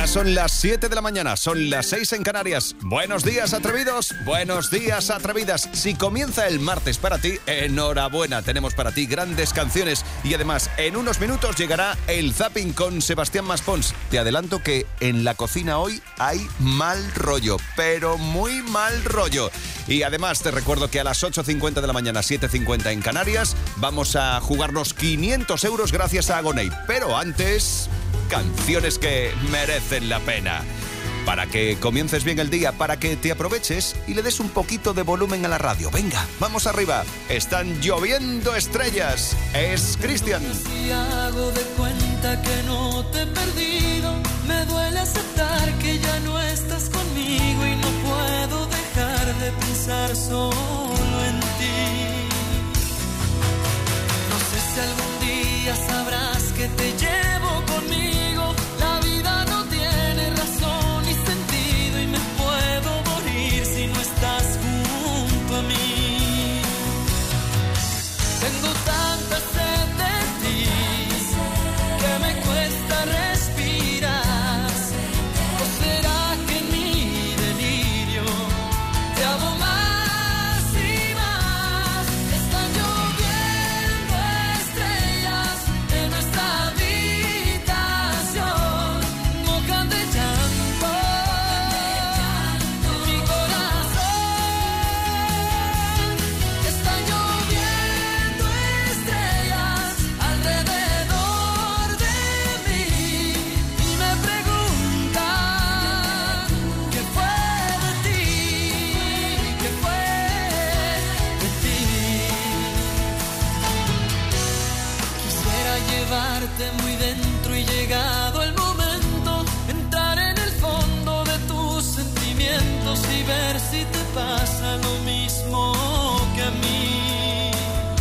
son las 7 de la mañana, son las 6 en Canarias. Buenos días, atrevidos, buenos días, atrevidas. Si comienza el martes para ti, enhorabuena. Tenemos para ti grandes canciones y además en unos minutos llegará el Zapping con Sebastián Maspons. Te adelanto que en la cocina hoy hay mal rollo, pero muy mal rollo. Y además te recuerdo que a las 8:50 de la mañana, 7:50 en Canarias, vamos a jugarnos 500 euros gracias a Agoney. Pero antes, canciones que merecen la pena. Para que comiences bien el día, para que te aproveches y le des un poquito de volumen a la radio. Venga, vamos arriba. Están lloviendo estrellas. Es Cristian. Si hago de cuenta que no te he perdido, me duele aceptar que ya no estás conmigo y no puedo dejar de pensar solo en ti. No sé si algún día sabrás que te llevo conmigo. La vida no tiene razón ni sentido y me puedo morir si no estás junto a mí. Tengo tanta sed de ti que me cuesta respirar. ¿O será que en mi delirio te amo más y más? Están lloviendo estrellas en nuestra habitación, mojan de llanto mi corazón. Están lloviendo estrellas alrededor de mí y me preguntan qué fue de ti, qué fue de ti. Quisiera llevarte muy dentro y llegado el momento, entrar en el fondo de tus sentimientos y ver si te pasa lo mismo que a mí.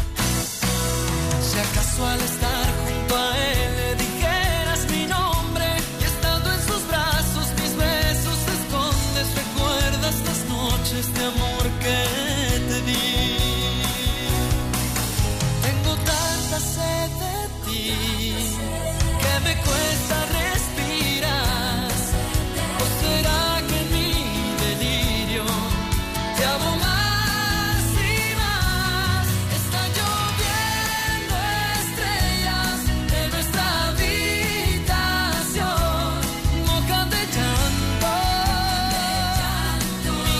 Si acaso al estar junto a él le dijeras mi nombre y estando en sus brazos mis besos escondes, recuerdas las noches de amor que te di. Tengo tanta sed de ti que me cuesta respirar. ¿O será que en mi delirio te amo más y más? Están lloviendo estrellas en nuestra habitación, mojan de llanto mi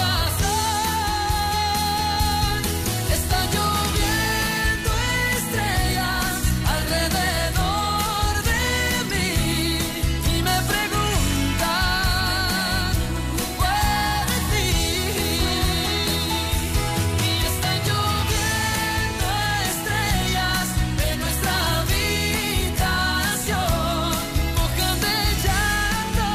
corazón. Están lloviendo estrellas alrededor de mí y me preguntan qué fue de ti. Y están lloviendo estrellas en nuestra habitación, mojan de llanto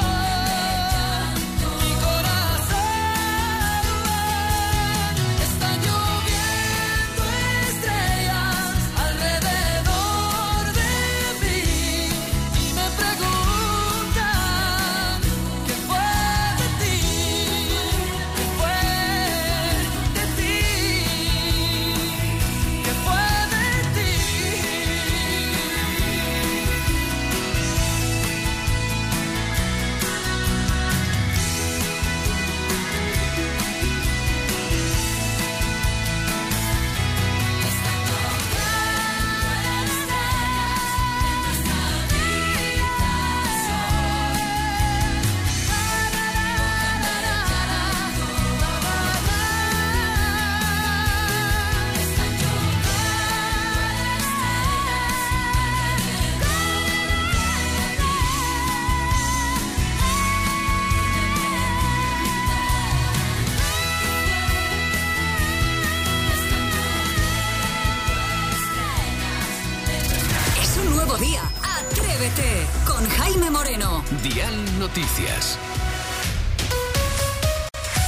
mi corazón. Están lloviendo estrellas alrededor de mí y me preguntan qué fue de ti, qué fue de ti, qué fue de ti. Es un nuevo día. Atrévete con Jaime Moreno. Dial Noticias.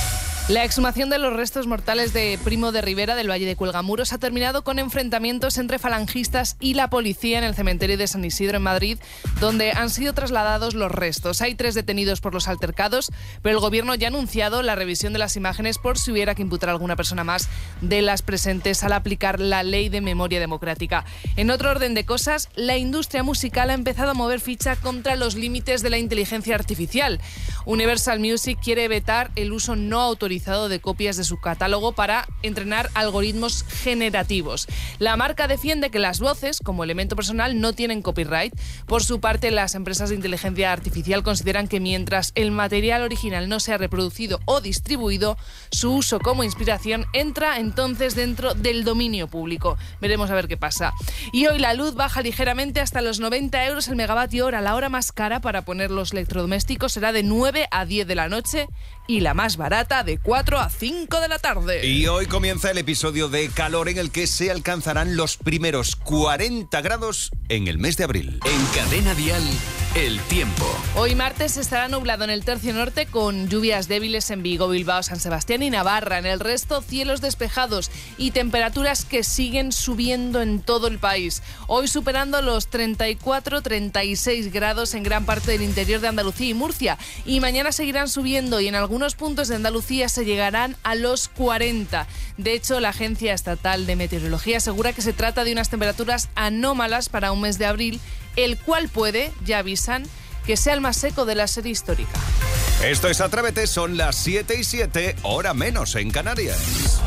La exhumación de los restos mortales de Primo de Rivera del Valle de Cuelgamuros ha terminado con enfrentamientos entre falangistas y la policía en el cementerio de San Isidro en Madrid, donde han sido trasladados los restos. Hay 3 detenidos por los altercados, pero el gobierno ya ha anunciado la revisión de las imágenes por si hubiera que imputar a alguna persona más de las presentes al aplicar la ley de memoria democrática. En otro orden de cosas, la industria musical ha empezado a mover ficha contra los límites de la inteligencia artificial. Universal Music quiere vetar el uso no autorizado de copias de su catálogo para entrenar algoritmos generativos. La marca defiende que las voces, como elemento personal, no tienen copyright. Por su parte, las empresas de inteligencia artificial consideran que mientras el material original no sea reproducido o distribuido, su uso como inspiración entra entonces dentro del dominio público. Veremos a ver qué pasa. Y hoy la luz baja ligeramente hasta los 90 euros el megavatio hora. La hora más cara para poner los electrodomésticos será de 9 a 10 de la noche y la más barata de 4 a 5 de la tarde. Y hoy comienza el episodio de calor en el que se alcanzarán los primeros 40 grados en el mes de abril. En Cadena Dial, el tiempo. Hoy martes estará nublado en el tercio norte con lluvias débiles en Vigo, Bilbao, San Sebastián y Navarra. En el resto, cielos despejados y temperaturas que siguen subiendo en todo el país. Hoy superando los 34-36 grados en gran parte del interior de Andalucía y Murcia. Y mañana seguirán subiendo y en algunos puntos de Andalucía se llegarán a los 40. De hecho, la Agencia Estatal de Meteorología asegura que se trata de unas temperaturas anómalas para un mes de abril, el cual puede, ya avisan, que sea el más seco de la serie histórica. Esto es Atrévete, son las 7:07, hora menos en Canarias.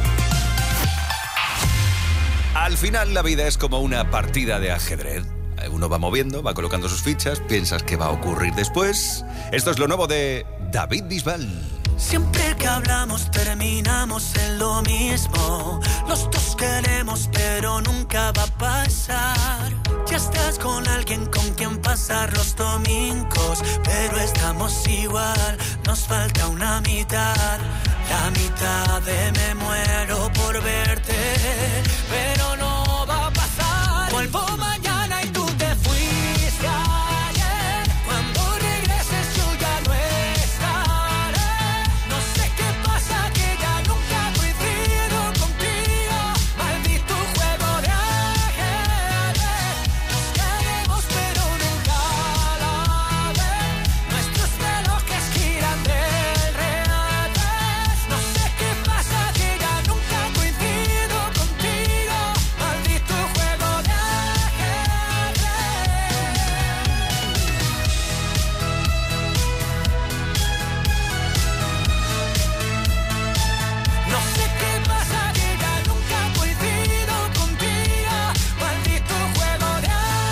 Al final la vida es como una partida de ajedrez. Uno va moviendo, va colocando sus fichas, piensas qué va a ocurrir después. Esto es lo nuevo de David Bisbal. Siempre que hablamos terminamos en lo mismo. Los dos queremos pero nunca va a pasar. Ya estás con alguien con quien pasar los domingos, pero estamos igual, nos falta una mitad. La mitad de me muero por verte, pero no va a pasar. Vuelvo mañana y tú te fuiste ayer. Cuando regreses yo ya no estaré. No sé qué pasa que ya nunca coincido contigo. Maldito juego de ajedrez. Nos queremos pero nunca a la vez. Nuestros relojes giran del revés. No sé qué pasa que ya nunca coincido contigo. Maldito juego de ajedrez. No sé qué pasa que ya nunca coincido contigo. Maldito juego de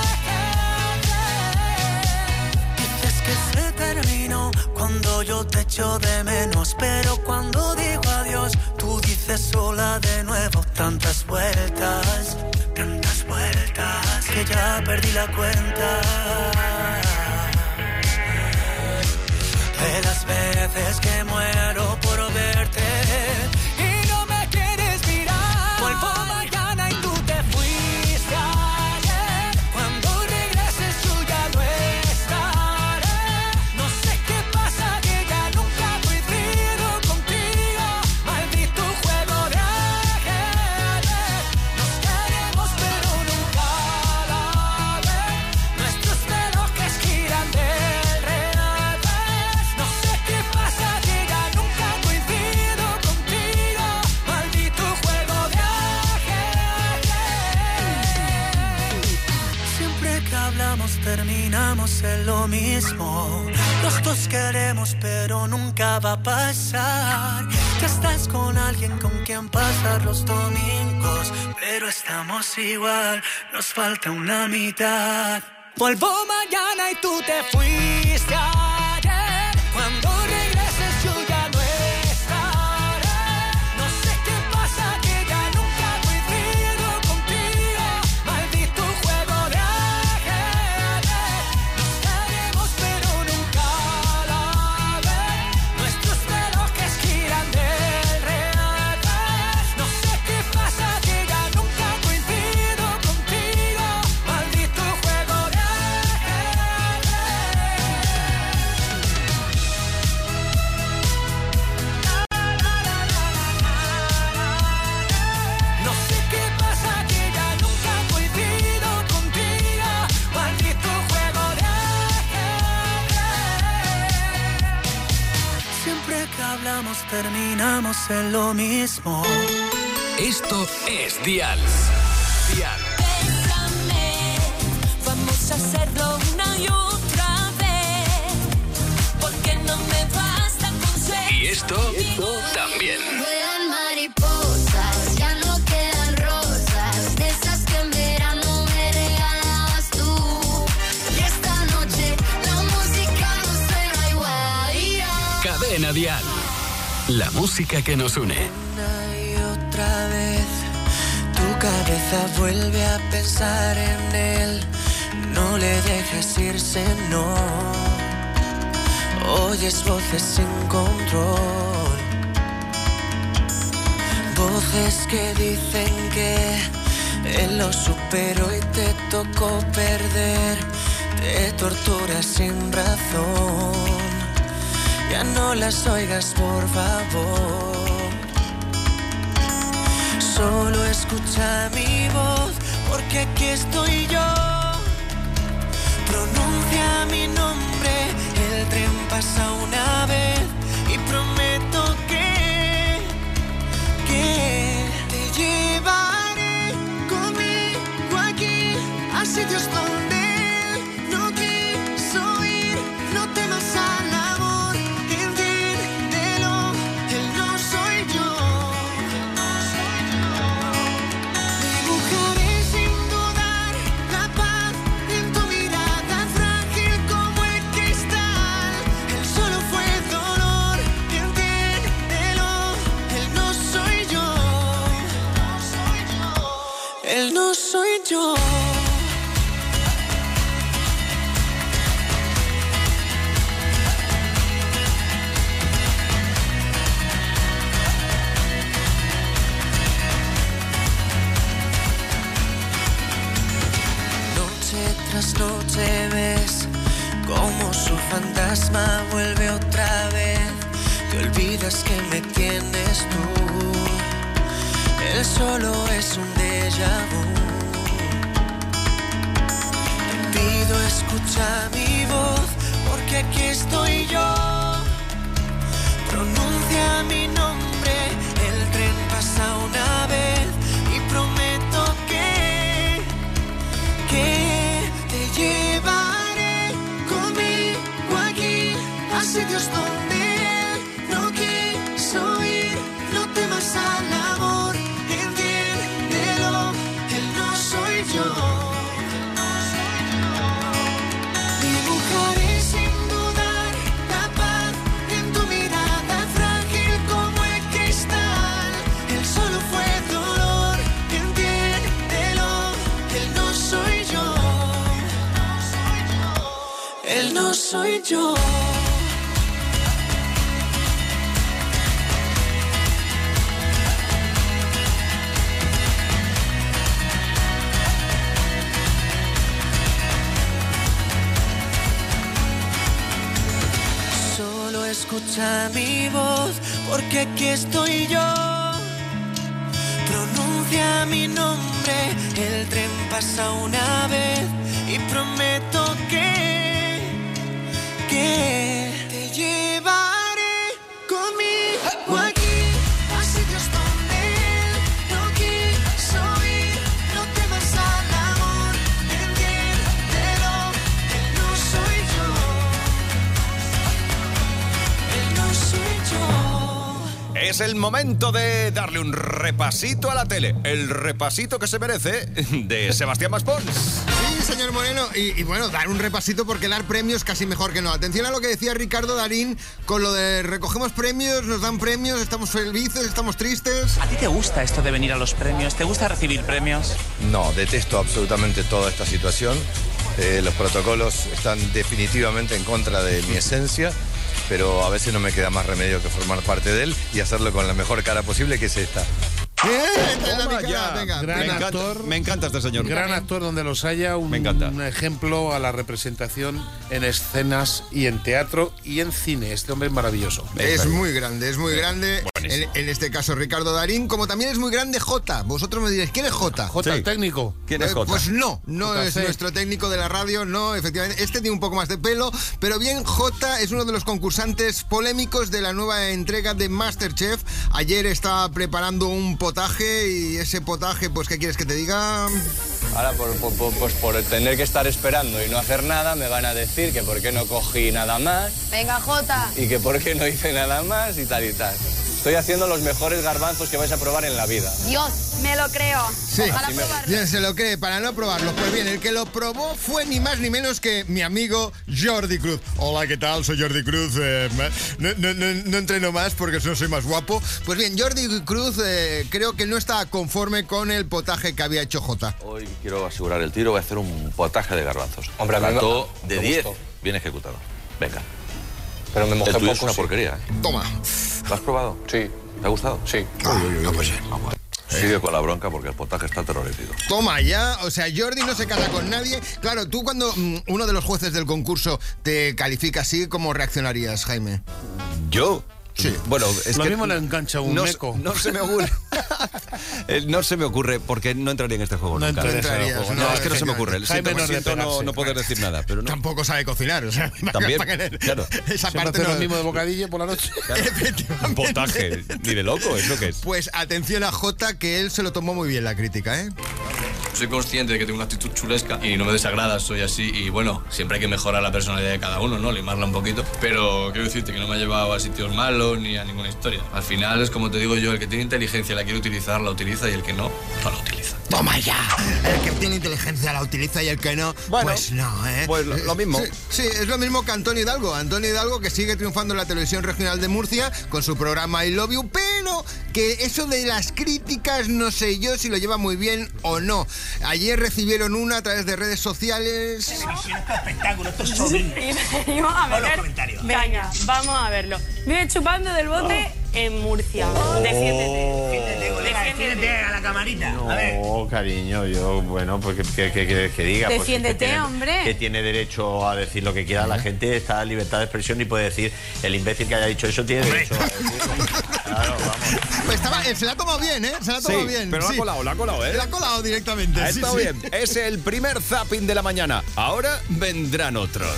ajedrez. Dices que se terminó cuando yo te echo de menos, pero cuando digo adiós, tú dices sola de nuevo. Tantas vueltas, que ya perdí la cuenta de las veces que muero por verte y no me quieres mirar. Vuelvo mañana y tú te fuiste ayer. Cuando regreses yo ya no estaré. No sé qué pasa que ya nunca coincido contigo. Maldito juego de ajedrez. Nos queremos pero nunca a la vez. Nuestros relojes giran del revés. No sé qué pasa que ya nunca coincido contigo. Maldito juego de ajedrez. Siempre que hablamos terminamos en lo mismo. Los dos queremos pero nunca va a pasar. Ya estás con alguien con quien pasar los domingos, pero estamos igual, nos falta una mitad. Vuelvo mañana y tú te fuiste ayer. Cuando regreses yo ya no estaré. No sé qué pasa que ya nunca coincido contigo. Maldito juego de ajedrez. Nos queremos pero nunca a la vez. Nuestros relojes giran del revés. No sé qué pasa que ya nunca coincido contigo. Maldito juego de ajedrez. que hablamos terminamos en lo mismo. Esto es Dial. Dial. Bésame, vamos a hacerlo una y otra vez, porque no me basta con ser. Y esto también. Vuelan mariposas, ya no quedan rosas, de esas que en verano me regalabas tú. Y esta noche la música no suena igual. Cadena Dial. La música que nos une. Una y otra vez tu cabeza vuelve a pensar en él. No le dejes irse, no. Oyes voces sin control, voces que dicen que él lo superó y te tocó perder. Te torturas sin razón. Ya no las oigas, por favor. Solo escucha mi voz, porque aquí estoy yo. Pronuncia mi nombre, el tren pasa una vez y prometo que te llevaré conmigo aquí a sitios donde él no quiso ir. No temas al amor, entiéndelo, él no soy yo. Dibujaré sin dudar la paz en tu mirada frágil como el cristal. Él solo fue dolor, entiéndelo, él no soy yo. Él no soy yo. Tras noche ves como su fantasma vuelve otra vez. Te olvidas que me tienes tú. Él solo es un déjà vu. Te pido escucha mi voz, porque aquí estoy yo. Pronuncia mi nombre, el tren pasa una vez y prometo que te llevaré conmigo aquí a sitios donde él no quiso ir. No temas al amor, entiéndelo, él no soy yo. Dibujaré sin dudar la paz en tu mirada frágil como el cristal. Él solo fue dolor, entiéndelo, él no soy yo. Él no soy yo. Solo escucha mi voz, porque aquí estoy yo. Pronuncia mi nombre, el tren pasa una vez y prometo que te llevaré conmigo aquí a sitios donde él no quiso ir. No temas al amor, entiéndelo, él no soy yo. Él no soy yo. Es el momento de darle un repasito a la tele. El repasito que se merece de Sebastián Maspons. Sí, señor Moreno, y bueno, dar un repasito porque dar premios casi mejor que no. Atención a lo que decía Ricardo Darín con lo de recogemos premios, nos dan premios, estamos felices, estamos tristes. ¿A ti te gusta esto de venir a los premios? ¿Te gusta recibir premios? No, detesto absolutamente toda esta situación. Los protocolos están definitivamente en contra de mi esencia, pero a veces no me queda más remedio que formar parte de él y hacerlo con la mejor cara posible, que es esta. Me encanta este señor. Gran actor donde los haya, un ejemplo a la representación en escenas y en teatro y en cine. Este hombre es maravilloso. Es muy grande, es muy grande. Buenísimo. En este caso Ricardo Darín, como también es muy grande Jota. Vosotros me diréis, ¿quién es Jota? Jota, el técnico. ¿Quién es Jota? Pues no JC. es nuestro técnico de la radio, no, efectivamente. Este tiene un poco más de pelo, pero bien, Jota es uno de los concursantes polémicos de la nueva entrega de MasterChef. Ayer estaba preparando un potaje y ese potaje, pues, ¿qué quieres que te diga? Ahora, por tener que estar esperando y no hacer nada, me van a decir que por qué no cogí nada más. Venga, Jota. Y que por qué no hice nada más y tal y tal. Estoy haciendo los mejores garbanzos que vais a probar en la vida. Dios, me lo creo. Sí, Ojalá probarlo. bien, se lo cree para no probarlo. Pues bien, el que lo probó fue ni más ni menos que mi amigo Jordi Cruz. Hola, ¿qué tal? Soy Jordi Cruz. No entreno más porque no soy más guapo. Pues bien, Jordi Cruz creo que no está conforme con el potaje que había hecho Jota. Hoy quiero asegurar el tiro, voy a hacer un potaje de garbanzos. Hombre, a mí Plato me de 10, gustó. bien ejecutado. Venga. Pero me mojé El tuyo poco, es una sí. porquería, ¿eh? Toma. ¿Lo has probado? Sí. ¿Te ha gustado? Sí. No puede ser. Sigue con la bronca porque el potaje está terrorífico. Toma ya, o sea, Jordi no se casa con nadie. Claro, tú cuando uno de los jueces del concurso te califica así, ¿cómo reaccionarías, Jaime? ¿Yo? Sí. Bueno, es Lo que mismo le engancha un meco. No se me ocurre. No se me ocurre porque no entraría en este juego No nunca. entrarías en el juego. No, es que no se me ocurre. Jaime no es de Siento pegarse. no poder decir nada, pero no. Tampoco sabe cocinar, o sea, También, para que- claro. Esa Se me parte hace no lo mismo de bocadillo por la noche. Un potaje, ni de loco, ¿es lo que es? Pues atención a Jota, que él se lo tomó muy bien la crítica, ¿eh? Soy consciente de que tengo una actitud chulesca y no me desagrada, soy así y bueno, siempre hay que mejorar la personalidad de cada uno, ¿no? Limarla un poquito, pero quiero decirte que no me ha llevado a sitios malos ni a ninguna historia. Al final es como te digo yo, el que tiene inteligencia la quiere utilizar, la utiliza y el que no, no la utiliza. ¡Toma ya! El que tiene inteligencia la utiliza y el que no, Bueno, pues no, ¿eh? pues lo mismo. Sí, es lo mismo que Antonio Hidalgo. Antonio Hidalgo que sigue triunfando en la televisión regional de Murcia con su programa I Love You, pero que eso de las críticas no sé yo si lo lleva muy bien o no. Ayer recibieron una a través de redes sociales. Espectáculo, esto es sobrino. Venimos a Pon los meter comentarios. Venga, vamos a verlo. Vive chupando del bote en Murcia. Defiéndete. Defiéndete a la camarita. A ver. No, cariño, yo, bueno, pues ¿qué quieres que diga? Pues Defiéndete, que tiene, hombre. Que tiene derecho a decir lo que quiera. La gente está en libertad de expresión y puede decir, el imbécil que haya dicho eso tiene derecho a decirlo. Claro, vamos. Pues se la ha tomado bien, ¿eh? Se la ha tomado bien. Pero sí. la ha colado, ¿eh? La ha colado directamente. Ha sí, estado sí. bien. Es el primer zapping de la mañana. Ahora vendrán otros.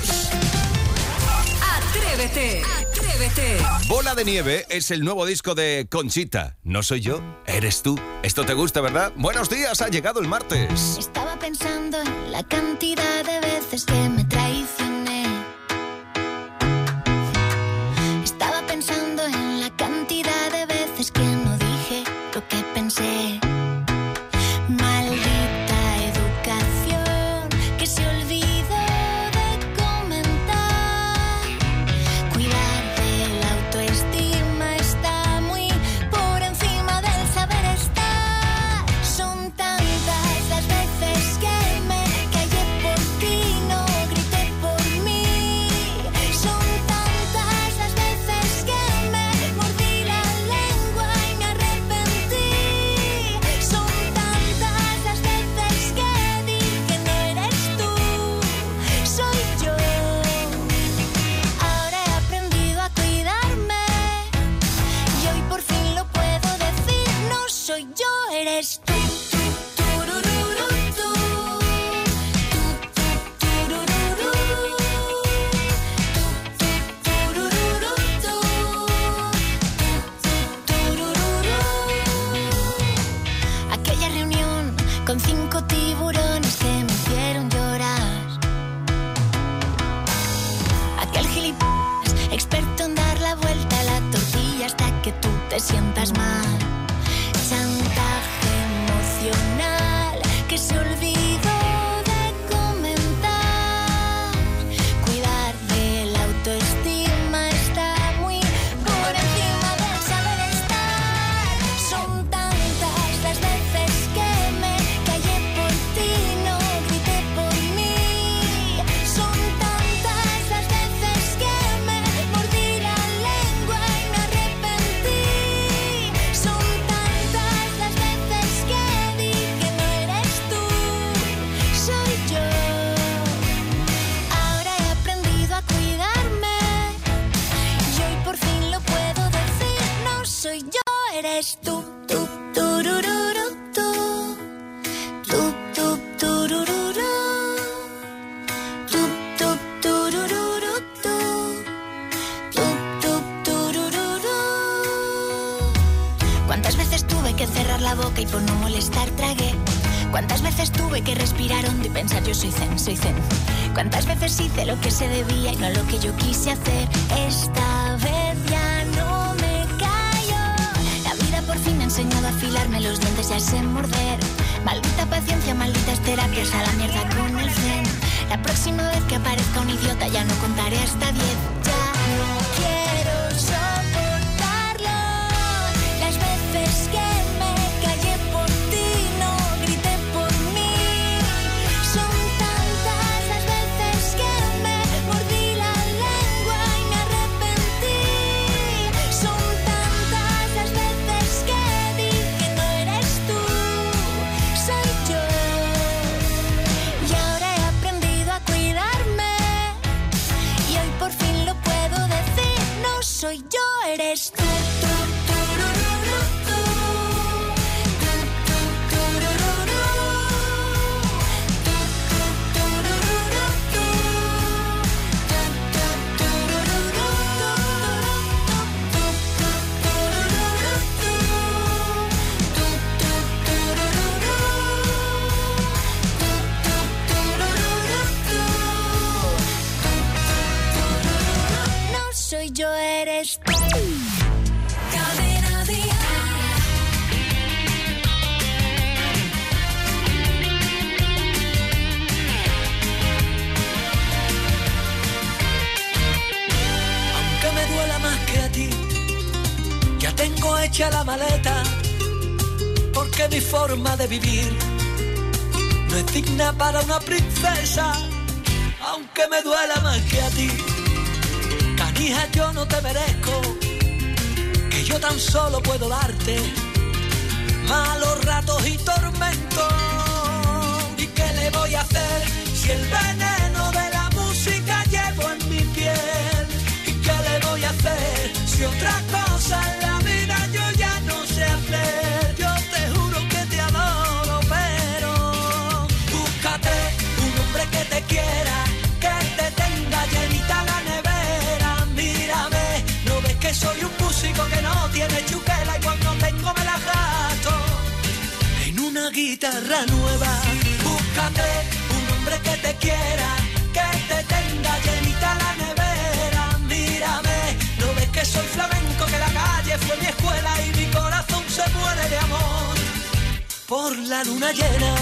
Atrévete, atrévete. Bola de Nieve es el nuevo disco de Conchita. No soy yo, eres tú. Esto te gusta, ¿verdad? Buenos días, ha llegado el martes. Estaba pensando en la cantidad de veces que me traicioné. Estaba pensando en la cantidad de veces que no dije lo que pensé. Maldita educación que se olvidó de comentar. Cuidar de la autoestima está muy por encima del saber estar. Son tantas las veces que me callé por ti, no grité por mí. Son tantas las veces que me mordí la lengua y me arrepentí. Son tantas las veces que dije no eres tú, soy yo. Ahora he aprendido a cuidarme y hoy por fin lo puedo decir. No soy yo, eres tú. Turururu, tú. Turururu. Turururu, tú. Turururu. Aquella reunión con 5 tiburones que me hicieron llorar. Aquel gilipollas experto en dar la vuelta a la tortilla hasta que tú te sientas mal. Chantaje emocional que se olvidó de comentar. Cuidar de la autoestima está muy por encima del saber estar. Son tantas las veces que me callé por ti, no grité por mí. Son tantas las veces que me mordí la lengua y me arrepentí. Son tantas las veces que dije no eres tú, soy yo, eres tú, tú, turururu, tú, tú, tú, turururu, tú, tú, turururu, tú, tú, turururu. ¿Cuántas veces tuve que cerrar la boca y por no molestar tragué? ¿Cuántas veces tuve que respirar hondo y pensar yo soy zen, soy zen? ¿Cuántas veces hice lo que se debía y no lo que yo quise hacer? Esta vez ya no me callo. La vida por fin me ha enseñado a afilarme los dientes y a sé morder. Maldita paciencia, malditas terapias, a la mierda con el zen. La próxima vez que aparezca un idiota ya no contaré hasta 10. Ya no quiero soportarlo. Las veces que me callé por ti, no grité por mí. Son tantas las veces que me mordí la lengua y me arrepentí. Son tantas las veces que dije no eres tú, soy yo. Y ahora he aprendido a cuidarme y hoy por fin lo puedo decir. No soy yo, eres tú, tú, turururu, tú, tú, tú, turururu, tú, tú, turururu, tú, tú, tú, turururu, tú, tú, turururu, tú, tú, tú, turururu, no soy yo, eres tú. Cadena Dial. Aunque me duela más que a ti, ya tengo hecha la maleta, porque mi forma de vivir no es digna para una princesa. Aunque me duela más que a ti, canija, yo no te merezco, que yo tan solo puedo darte malos ratos y tormentos. ¿Y qué le voy a hacer si el veneno de la música llevo en mi piel? ¿Y qué le voy a hacer si otra cosa en la vida yo ya no sé hacer? Yo te juro que te adoro, pero búscate un hombre que te quiera, que te tenga llenita la nevera. Mírame, ¿no ves que soy un músico que no tiene chuquela y cuando tengo me la gasto en una guitarra nueva? Búscate un hombre que te quiera, que te tenga llenita la nevera. Mírame, ¿no ves que soy flamenco, que la calle fue mi escuela y mi corazón se muere de amor por la luna llena?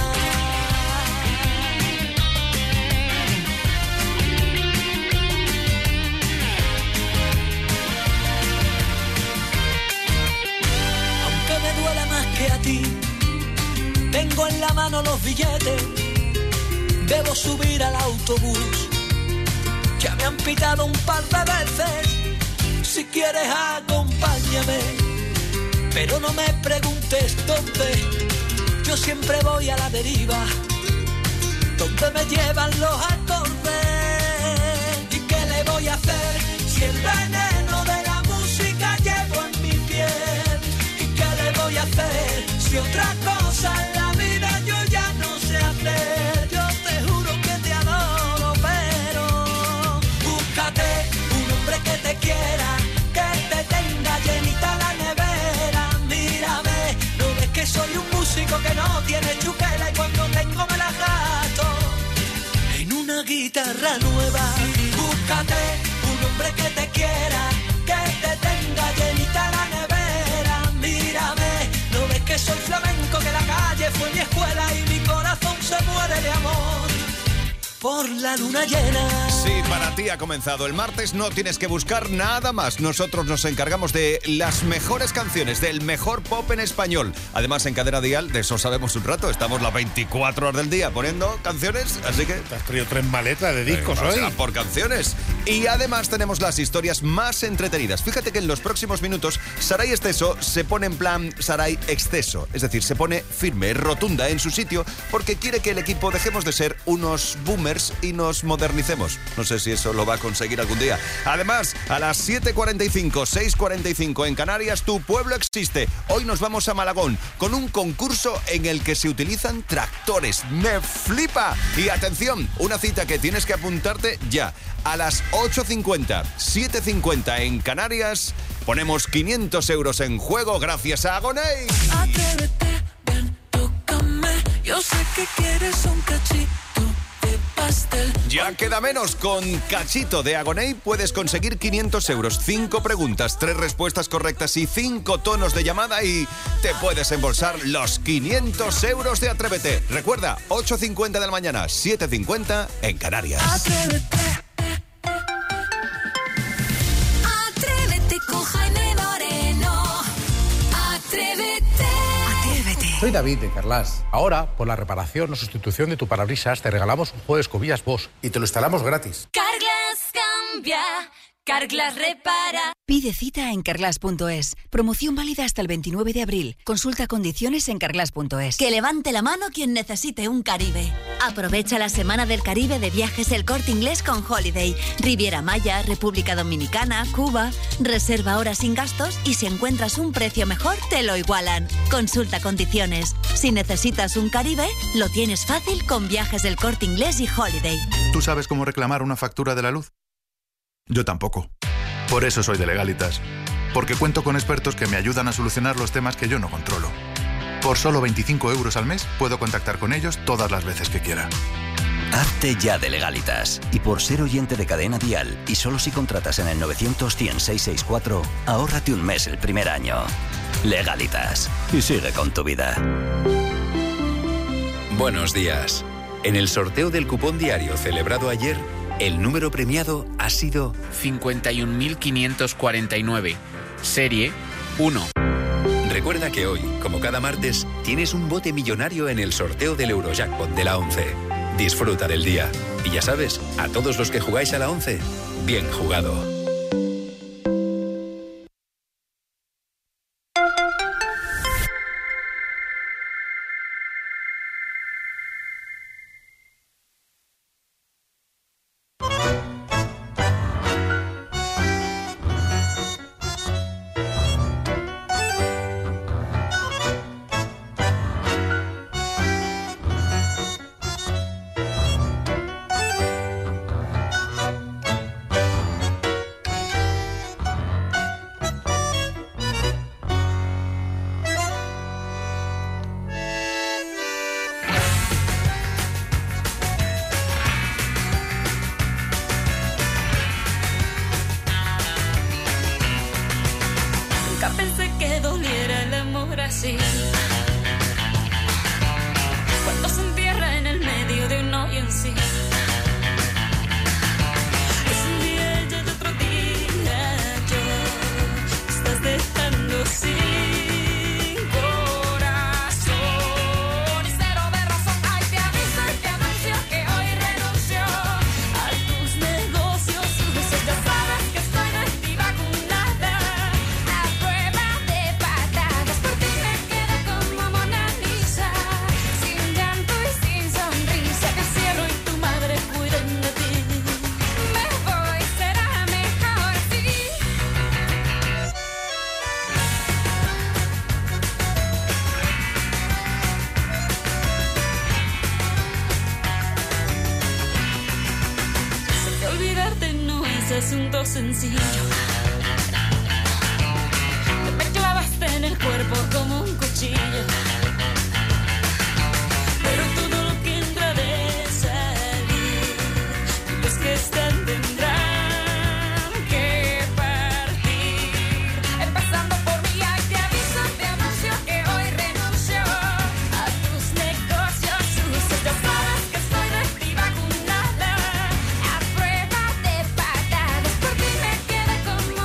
Me duele más que a ti, tengo en la mano los billetes, debo subir al autobús, ya me han pitado un par de veces, si quieres acompáñame, pero no me preguntes dónde, yo siempre voy a la deriva, donde me llevan los acordes. ¿Y qué le voy a hacer si el veneno de la música llevo en mi piel? Voy a hacer si otra cosa en la vida yo ya no sé hacer? Yo te juro que te adoro, pero búscate un hombre que te quiera, que te tenga llenita la nevera. Mírame, ¿no ves que soy un músico que no tiene chuquela y cuando tengo me la gasto en una guitarra nueva? Búscate un hombre que te quiera, que te tenga llenita la nevera. Mírame, ¿no ves que soy flamenco, que la calle fue mi escuela y mi corazón se muere de amor por la luna llena? Sí, para ti ha comenzado el martes, no tienes que buscar nada más. Nosotros nos encargamos de las mejores canciones, del mejor pop en español. Además, en Cadena Dial, de eso sabemos un rato, estamos las 24 horas del día poniendo canciones, así que... Te has traído 3 maletas de discos hoy. Por canciones. Y además tenemos las historias más entretenidas. Fíjate que en los próximos minutos, Saray Exceso se pone en plan Saray Exceso. Es decir, se pone firme, rotunda en su sitio, porque quiere que el equipo dejemos de ser unos boomers y nos modernicemos. No sé si eso lo va a conseguir algún día. Además, a las 7:45, 6:45 en Canarias, Tu Pueblo Existe. Hoy nos vamos a Malagón con un concurso en el que se utilizan tractores. ¡Me flipa! Y atención, una cita que tienes que apuntarte ya. A las 8:50, 7:50 en Canarias, ponemos 500 euros en juego gracias a Agoney. Atrévete, ven, tócame. Yo sé que quieres un cachito de pastel. Ya queda menos. Con Cachito de Agoney puedes conseguir 500 euros. 5 preguntas, 3 respuestas correctas y 5 tonos de llamada y te puedes embolsar los 500 euros de Atrévete. Recuerda, 8:50 de la mañana, 7:50 en Canarias. Atrévete. Atrévete con Jaime Moreno. Atrévete. Soy David de Carlas. Ahora, por la reparación o sustitución de tu parabrisas, te regalamos un juego de escobillas Bosch y te lo instalamos gratis. Carglass cambia, Carglass repara. Pide cita en carglass.es. Promoción válida hasta el 29 de abril. Consulta condiciones en carglass.es. Que levante la mano quien necesite un Caribe. Aprovecha la Semana del Caribe de Viajes El Corte Inglés con Holiday. Riviera Maya, República Dominicana, Cuba. Reserva ahora sin gastos y si encuentras un precio mejor, te lo igualan. Consulta condiciones. Si necesitas un Caribe, lo tienes fácil con Viajes El Corte Inglés y Holiday. ¿Tú sabes cómo reclamar una factura de la luz? Yo tampoco. Por eso soy de Legalitas. Porque cuento con expertos que me ayudan a solucionar los temas que yo no controlo. Por solo 25 euros al mes puedo contactar con ellos todas las veces que quiera. Hazte ya de Legalitas. Y por ser oyente de Cadena Dial, y solo si contratas en el 900-100-664, ahórrate un mes el primer año. Legalitas. Y sigue con tu vida. Buenos días. En el sorteo del cupón diario celebrado ayer, el número premiado ha sido 51.549, serie 1. Recuerda que hoy, como cada martes, tienes un bote millonario en el sorteo del Eurojackpot de la 11. Disfruta del día. Y ya sabes, a todos los que jugáis a la 11, bien jugado. Asunto sencillo. Me clavaste en el cuerpo como un cuchillo. Pero todo lo que entra de salir, los que están tendrán que partir. Empezando por mí, ay, te aviso, te anuncio que hoy renuncio a tus negocios sucios. Ya sabes que estoy de ti vacunada, a prueba de patadas. Por ti me quedé con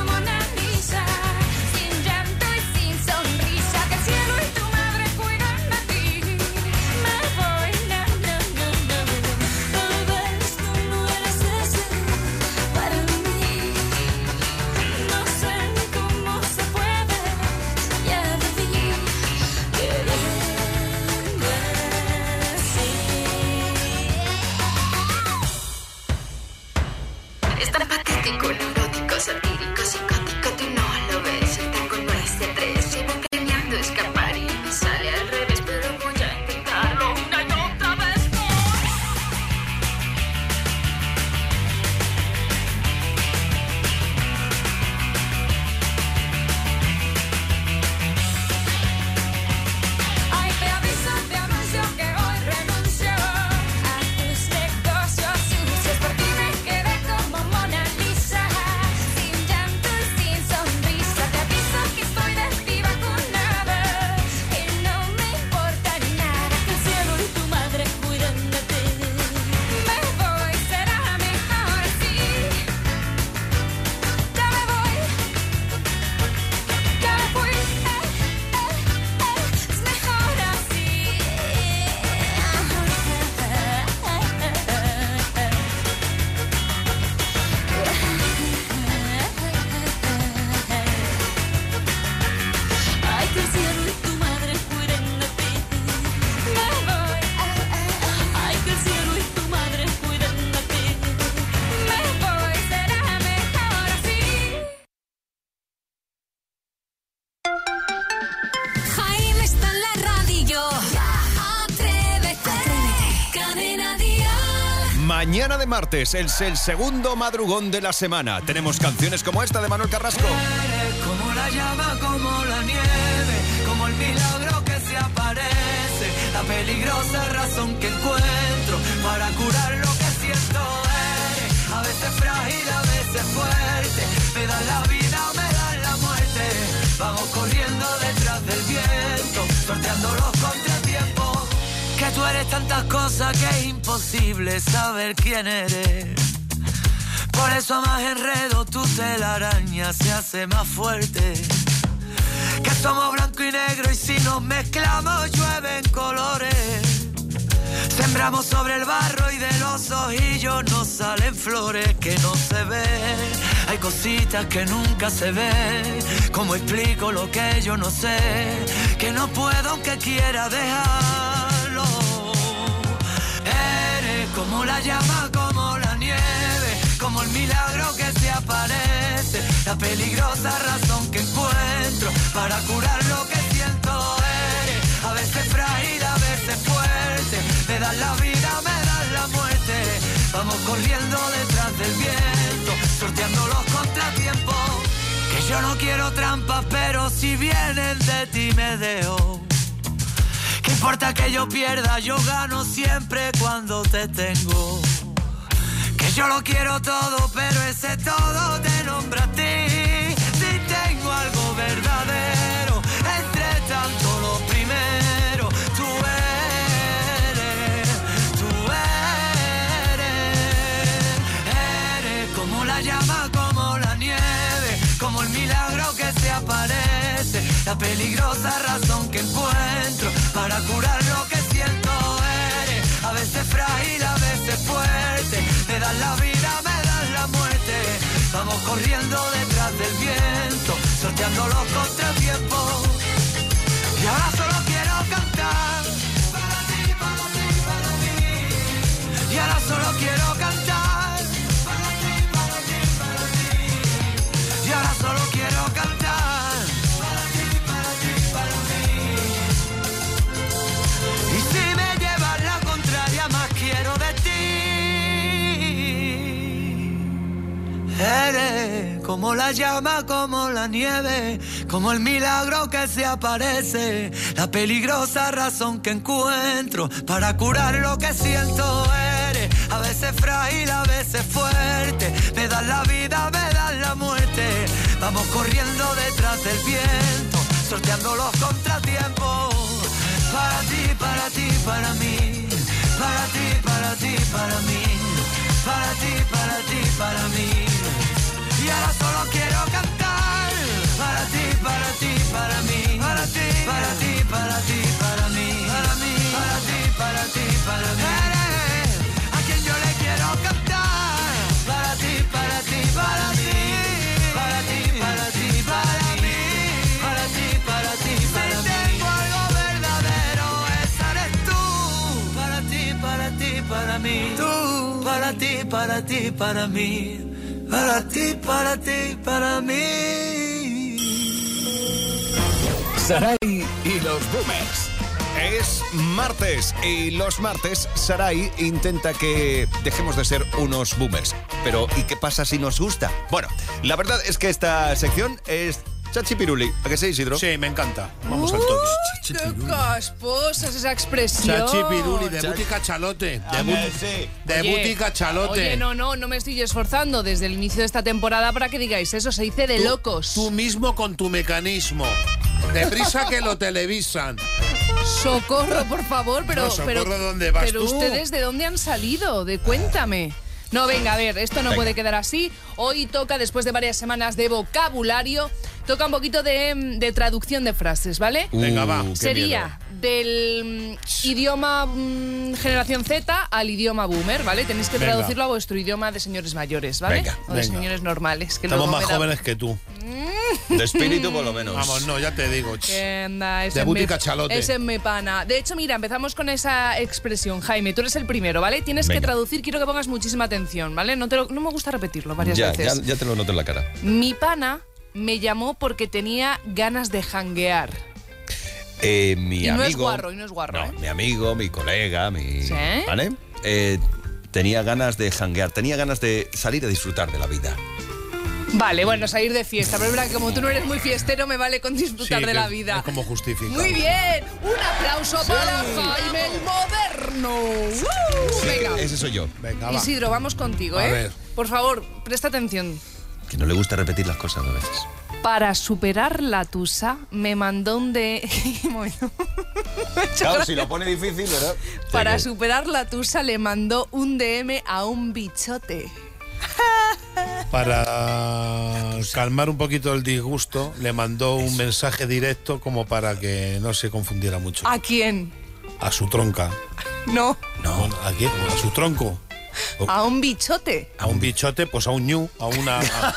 Mañana de martes es el segundo madrugón de la semana. Tenemos canciones como esta de Manuel Carrasco. Eres como la llama, como la nieve, como el milagro que se aparece, la peligrosa razón que encuentro para curar lo que siento. Eres a veces frágil, a veces fuerte, me dan la vida, me dan la muerte. Vamos corriendo detrás del viento, sorteando los contratiempos. Que tú eres tantas cosas que es imposible saber quién eres. Por eso a más enredo tu telaraña se hace más fuerte. Que somos blanco y negro y si nos mezclamos llueven colores. Sembramos sobre el barro y de los ojillos nos salen flores que no se ven. Hay cositas que nunca se ven. ¿Cómo explico lo que yo no sé? Que no puedo aunque quiera dejarlo. Eres como la llama, como la nieve, como el milagro que se aparece, la peligrosa razón que encuentro para curar lo que siento. Eres a veces frágil, a veces fuerte, me das la vida, me das la muerte. Vamos corriendo detrás del viento, sorteando los contratiempos. Que yo no quiero trampas, pero si vienen de ti me dejo. ¿Qué importa que yo pierda? Yo gano siempre cuando te tengo. Que yo lo quiero todo, pero ese todo te nombra a ti. Si tengo algo verdadero, entre tanto lo primero, tú eres como la llama, como la nieve, como el milagro que se aparece, la peligrosa razón que encuentro para curar lo que siento. Eres a veces frágil, a veces fuerte, me das la vida, me das la muerte. Vamos corriendo detrás del viento, sorteando los contratiempos. Y ahora solo quiero cantar para ti, para ti, para mí. Y ahora solo quiero cantar para ti, para ti, para mí. Y ahora solo quiero cantar para ti, para ti, para mí. Y si me llevas la contraria, más quiero de ti. Eres como la llama, como la nieve, como el milagro que se aparece, la peligrosa razón que encuentro para curar lo que siento. Eres a veces frágil, a veces fuerte, me das la vida, me das la muerte. Vamos corriendo detrás del viento, sorteando los contratiempos. Para ti, para ti, para mí. Para ti, para ti, para mí. Para ti, para ti, para mí. Y ahora solo quiero cantar para ti, para ti, para mí. Para ti, para ti, para ti, para mí. Para mí, para ti, para ti, para mí. Eres a quien yo le quiero cantar para ti, para ti, para mí. Para ti, para ti, para mí. Para ti, para ti, para mí. Si tengo algo verdadero, esa eres tú. Para ti, para ti, para mí. Tú, para ti, para ti, para mí. Para ti, para ti, para mí. Sarai y los Boomers. Es martes y los martes Sarai intenta que dejemos de ser unos boomers. Pero ¿y qué pasa si nos gusta? Bueno, la verdad es que esta sección es Chachi Piruli. ¿A qué sí, Isidro? Sí, me encanta. Vamos al toque. ¡Qué casposa es esa expresión! Chachi Piruli, debut y cachalote. Debut y cachalote. Oye, no me estoy esforzando desde el inicio de esta temporada para que digáis eso. Se dice de locos. Tú mismo con tu mecanismo. Deprisa que lo televisan. Socorro, por favor, pero... No, socorro, ¿dónde vas pero tú? ¿Ustedes de dónde han salido? Cuéntame. No, venga, a ver, esto no puede quedar así. Hoy toca, después de varias semanas de vocabulario, toca un poquito de traducción de frases, ¿vale? Venga, va. Sería del idioma generación Z al idioma boomer, ¿vale? Tenéis que traducirlo a vuestro idioma de señores mayores, ¿vale? O de señores normales. Que estamos más jóvenes que tú. De espíritu, por lo menos. Vamos, no, ya te digo. ¿Qué anda? Debut y cachalote. Ese es mi pana. De hecho, mira, empezamos con esa expresión. Jaime, tú eres el primero, ¿vale? Tienes que traducir, quiero que pongas muchísima atención, ¿vale? No me gusta repetirlo varias veces. Ya te lo noto en la cara. Mi pana me llamó porque tenía ganas de janguear. Mi amigo. No es guarro, No, mi amigo, mi colega, ¿Sí? ¿vale? tenía ganas de janguear, tenía ganas de salir a disfrutar de la vida. Vale, bueno, salir de fiesta. Pero es verdad que como tú no eres muy fiestero, me vale con disfrutar de la vida. Es como justifica. Muy bien. Un aplauso para Jaime el Moderno. Venga. Ese soy yo. Venga, va. Isidro, vamos contigo, A ¿eh? ver. Por favor, presta atención. Que no le gusta repetir las cosas a veces. Para superar la tusa, me mandó un de... Claro, si lo pone difícil, ¿verdad? Para superar la tusa, le mandó un DM a un bichote. Para calmar un poquito el disgusto, le mandó un mensaje directo como para que no se confundiera mucho. ¿A quién? A su tronca. No. No. ¿A quién? A su tronco. A un bichote. A un bichote, pues a un ñu, a una...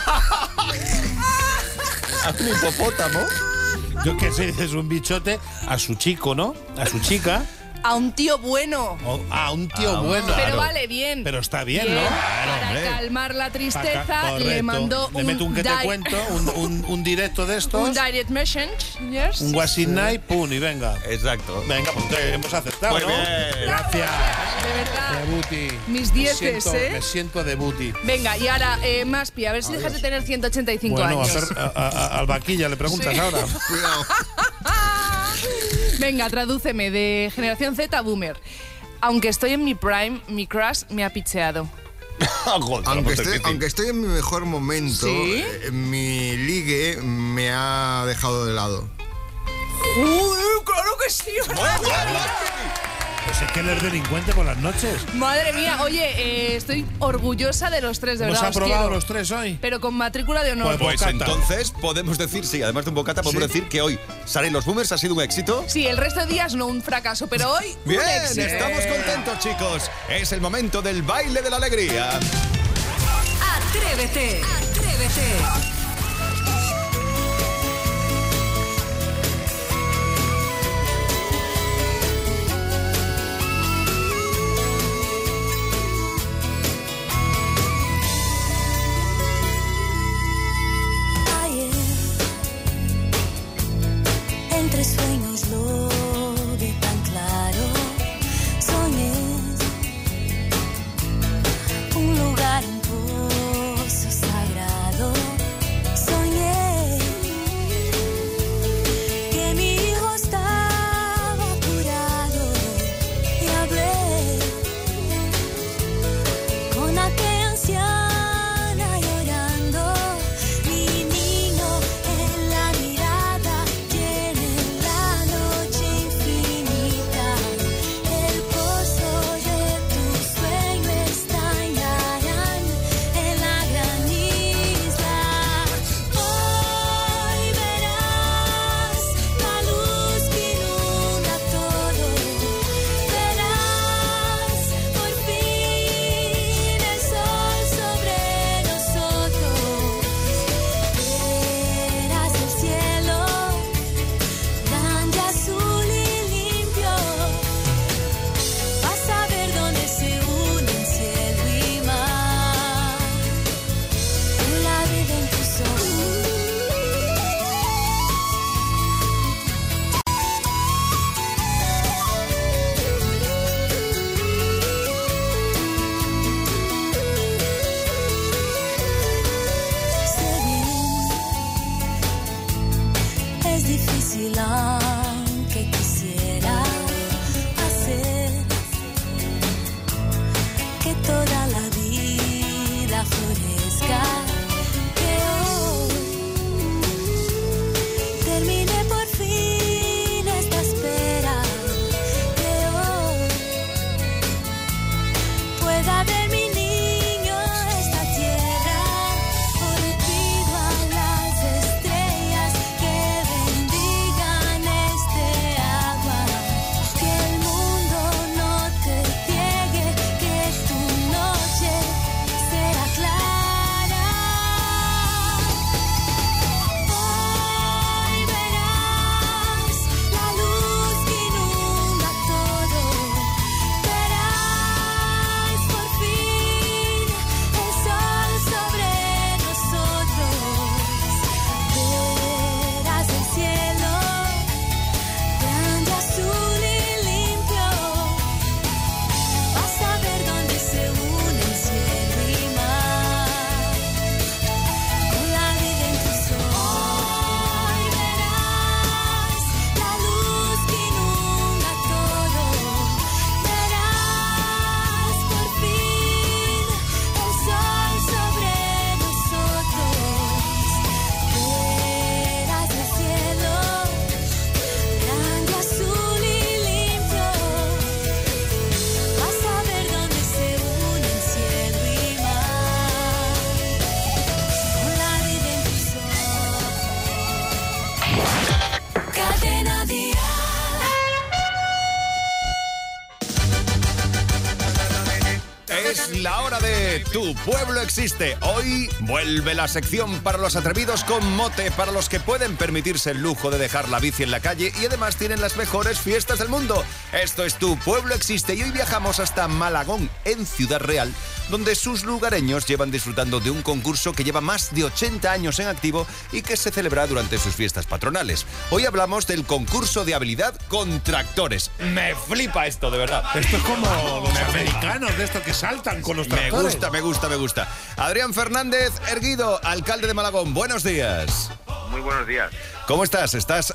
¿A un hipopótamo? Yo qué sé, dices un bichote, a su chico, ¿no? A su chica. A un tío bueno. A un tío bueno. Pero claro. vale, bien. Pero está bien, ¿no? Para calmar la tristeza, Correcto. le mandó Le meto un que te cuento, un directo de estos. Un direct message, yes. Un WhatsApp night, pum, y venga. Exacto. Venga, pues hemos aceptado, Muy ¿no? bien. Gracias. De verdad. Debuti. Mis dieces, Me siento debuti. Venga, y ahora, Maspi, a ver si dejas de tener 185 Bueno, años. al vaquilla le preguntas Sí. ahora. Cuidado. Venga, tradúceme, de generación Z a Boomer. Aunque estoy en mi prime, mi crush me ha picheado. Aunque estoy en mi mejor momento, ¿Sí? Mi ligue me ha dejado de lado. ¡Claro que sí! Pues es que él es delincuente por las noches. Madre mía, oye, estoy orgullosa de los tres, de ¿Hemos verdad. os aprobado quiero. los tres hoy? Pero con matrícula de honor. Pues entonces podemos decir, sí, además de un bocata, podemos decir que hoy Sara y los Boomers ha sido un éxito. Sí, el resto de días no un fracaso, pero hoy Bien, un éxito. estamos contentos, chicos. Es el momento del baile de la alegría. Atrévete, atrévete. Entre sueños lo vi tan claro, soñé un lugar, un pozo sagrado, soñé que mi hijo estaba curado y hablé con aquella anciana llorando, mi niño en la mirada. La noche infinita, el pozo de tu sueño estallarán en la gran isla. Hoy verás la luz que inunda todo, verás por fin el sol sobre nosotros, verás el cielo grande, azul y limpio. Vas a ver dónde se unen cielo y mar. La vida en tus ojos. Sé bien, es difícil aunque quisiera hacer que toda la vida florezca, que hoy termine por fin esta espera, que hoy pueda ver mi niño esta tierra. Hoy pido a las estrellas que bendigan la hora de Tu Pueblo Existe. Hoy vuelve la sección para los atrevidos con mote, para los que pueden permitirse el lujo de dejar la bici en la calle y además tienen las mejores fiestas del mundo. Esto es Tu Pueblo Existe y hoy viajamos hasta Malagón, en Ciudad Real, donde sus lugareños llevan disfrutando de un concurso que lleva más de 80 años en activo y que se celebra durante sus fiestas patronales. Hoy hablamos del concurso de habilidad con tractores. Me flipa esto, de verdad. Esto es como los americanos, de estos que saltan con los tractores. Me gusta. Adrián Fernández Erguido, alcalde de Malagón, buenos días. Muy buenos días. ¿Cómo estás? ¿Estás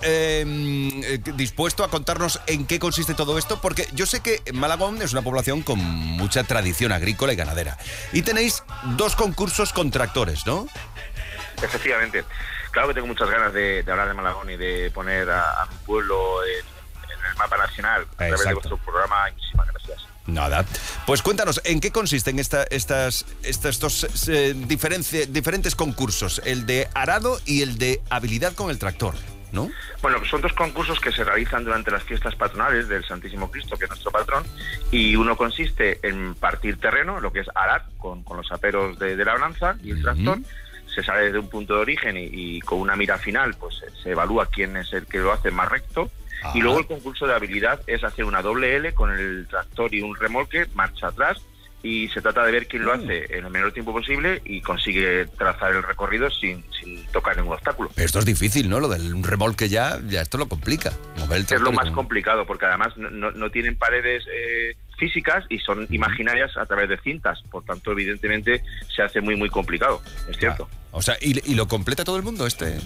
dispuesto a contarnos en qué consiste todo esto? Porque yo sé que Malagón es una población con mucha tradición agrícola y ganadera. Y tenéis 2 concursos con tractores, ¿no? Efectivamente. Claro que tengo muchas ganas de hablar de Malagón y de poner a mi pueblo en el mapa nacional a través de vuestro programa. Y muchísimas gracias. Nada. Pues cuéntanos, ¿en qué consisten estos dos diferentes concursos? El de arado y el de habilidad con el tractor, ¿no? Bueno, son 2 concursos que se realizan durante las fiestas patronales del Santísimo Cristo, que es nuestro patrón, y uno consiste en partir terreno, lo que es arar, con los aperos de labranza y el tractor. Se sale desde un punto de origen y con una mira final pues se evalúa quién es el que lo hace más recto. Y luego el concurso de habilidad es hacer una doble L con el tractor y un remolque, marcha atrás, y se trata de ver quién lo hace en el menor tiempo posible y consigue trazar el recorrido sin tocar ningún obstáculo. Esto es difícil, ¿no? Lo del remolque ya esto lo complica. Mover el tractor es lo más complicado, porque además no tienen paredes físicas y son imaginarias a través de cintas. Por tanto, evidentemente, se hace muy, muy complicado. Es cierto. O sea, ¿y lo completa todo el mundo este...?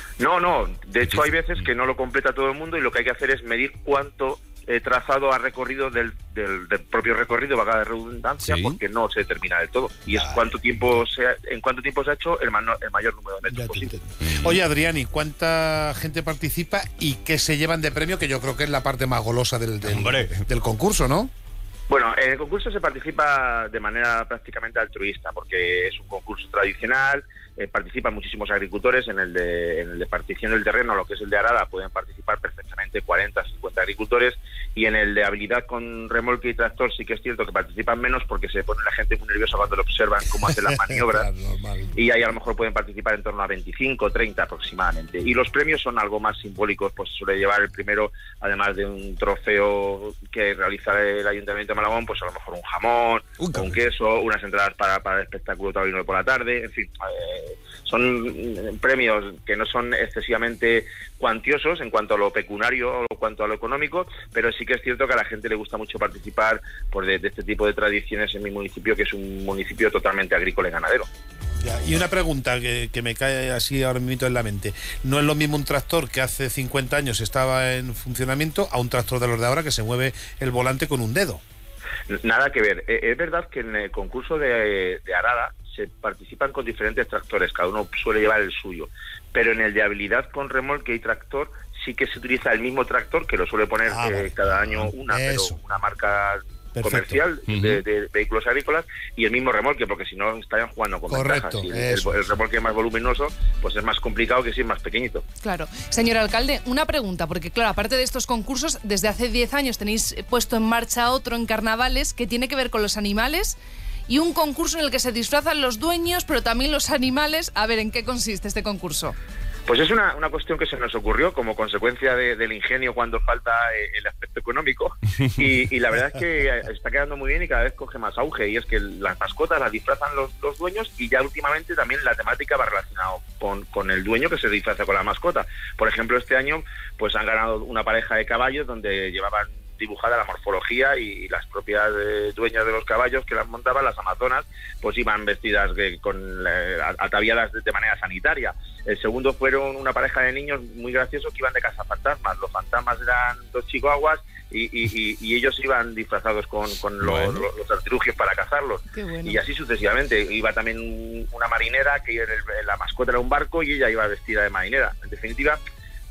No. De hecho, hay veces que no lo completa todo el mundo y lo que hay que hacer es medir cuánto trazado ha recorrido del propio recorrido, valga de redundancia, porque no se termina del todo. Y es en cuánto tiempo se ha hecho el mayor número de metros posible. Oye, Adrián, ¿y cuánta gente participa y qué se llevan de premio? Que yo creo que es la parte más golosa del concurso, ¿no? Bueno, en el concurso se participa de manera prácticamente altruista, porque es un concurso tradicional, participan muchísimos agricultores. En el de partición del terreno, lo que es el de arada, pueden participar perfectamente 40, 50 agricultores, y en el de habilidad con remolque y tractor sí que es cierto que participan menos porque se pone la gente muy nerviosa cuando lo observan cómo hacen las maniobras. Y ahí a lo mejor pueden participar en torno a 25, 30 aproximadamente. Y los premios son algo más simbólicos, pues suele llevar el primero, además de un trofeo que realiza el Ayuntamiento de Malagón, pues a lo mejor un jamón, un queso, unas entradas para el espectáculo taurino por la tarde, en fin. Son premios que no son excesivamente cuantiosos en cuanto a lo pecuniario o en cuanto a lo económico, pero sí que es cierto que a la gente le gusta mucho participar pues, de este tipo de tradiciones en mi municipio, que es un municipio totalmente agrícola y ganadero. Y una pregunta que me cae así ahora mismo en la mente. No es lo mismo un tractor que hace 50 años estaba en funcionamiento a un tractor de los de ahora que se mueve el volante con un dedo. Nada que ver. Es verdad que en el concurso de arada se participan con diferentes tractores, cada uno suele llevar el suyo, pero en el de habilidad con remolque y tractor sí que se utiliza el mismo tractor, que lo suele poner cada año pero una marca comercial de vehículos agrícolas, y el mismo remolque, porque si no estarían jugando con ventajas. Si el remolque es más voluminoso, pues es más complicado que si es más pequeñito. Claro. Señor alcalde, una pregunta, porque claro, aparte de estos concursos, desde hace 10 años tenéis puesto en marcha otro en carnavales que tiene que ver con los animales, y un concurso en el que se disfrazan los dueños, pero también los animales. A ver, ¿en qué consiste este concurso? Pues es una cuestión que se nos ocurrió como consecuencia del ingenio cuando falta el aspecto económico, y la verdad es que está quedando muy bien y cada vez coge más auge, y es que las mascotas las disfrazan los dueños, y ya últimamente también la temática va relacionada con el dueño que se disfraza con la mascota. Por ejemplo, este año pues han ganado una pareja de caballos donde llevaban dibujada la morfología, y las propias dueñas de los caballos que las montaban, las amazonas, pues iban vestidas ataviadas de manera sanitaria. El segundo fueron una pareja de niños muy graciosos que iban de cazafantasmas. Los fantasmas eran 2 chihuahuas y ellos iban disfrazados con los artilugios para cazarlos. Bueno. Y así sucesivamente. Iba también una marinera, que la mascota era un barco y ella iba vestida de marinera. En definitiva,